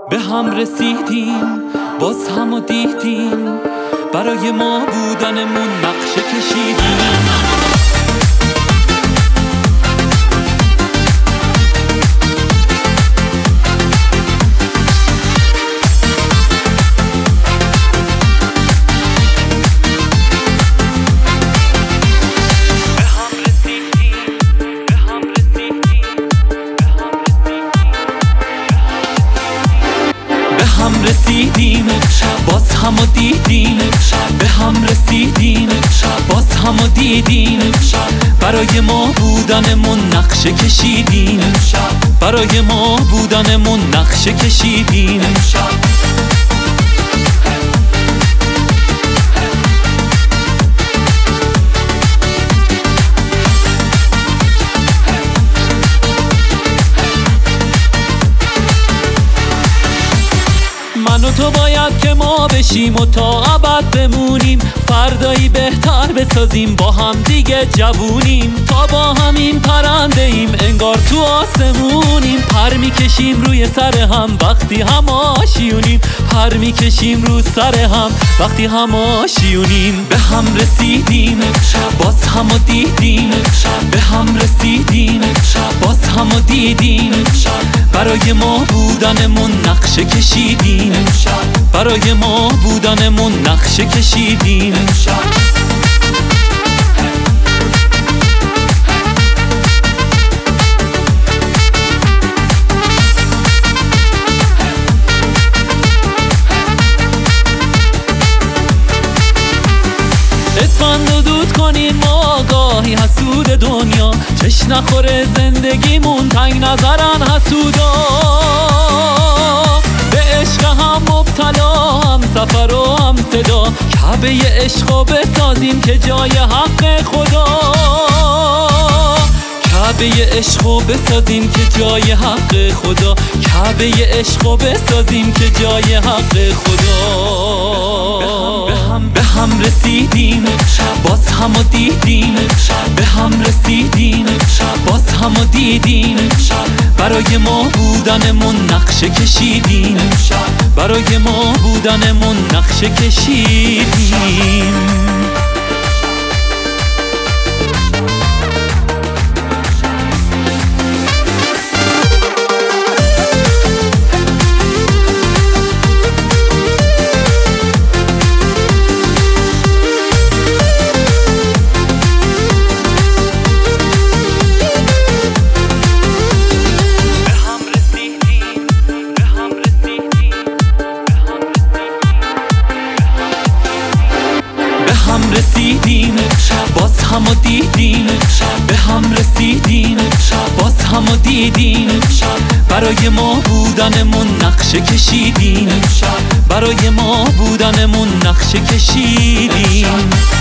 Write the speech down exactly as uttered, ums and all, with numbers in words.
به هم رسیدیم، باز همو دیدیم، برای ما بودنمون نقشه کشیدیم. هم رسیدیم، باز همو دیدیم، به هم رسیدیم، باز همو دیدیم، برای ما بودنمون نقشه کشیدیم، برای ما بودنمون نقشه کشیدیم. من و تو باید که ما بشیم و تا ابد بمونیم، فردایی بهتر بسازیم، با هم دیگه جوونیم، تا با همین پرنده ایم انگار تو آسمونیم. پر میکشیم روی سر هم وقتی هم آشیونیم، پر میکشیم رو سر هم وقتی هم آشیونیم. به هم رسیدیم، باز همو دیدیم، به هم رسیدیم، باز همو دیدیم، برای ما بودنمون نقشه کشیدیم، برای ما بودنمون نقشه کشیدیم. اسفند و دود کنیم ما گاهی حسود دنیا، چش نخوره زندگیمون تنگ نظرن حسودا. به عشق هم مبتلا، هم سفر و هم صدا، کعبه عشقو بسازیم که جای حق خدا، کعبه عشقو بسازیم که جای حق خدا، کعبه عشقو بسازیم که جای حق خدا. به هم رسیدیم، باز همو دیدیم، به هم رسیدیم، باز همو دیدیم، برای ما بودنمون نقشه کشیدیم، برای ما بودنمون نقشه کشیدیم. هم رسیدیم، باز همو دیدیم، به هم رسیدیم، باز همو دیدیم، برای ما بودنمون نقشه کشیدیم، برای ما بودنمون نقشه کشیدیم.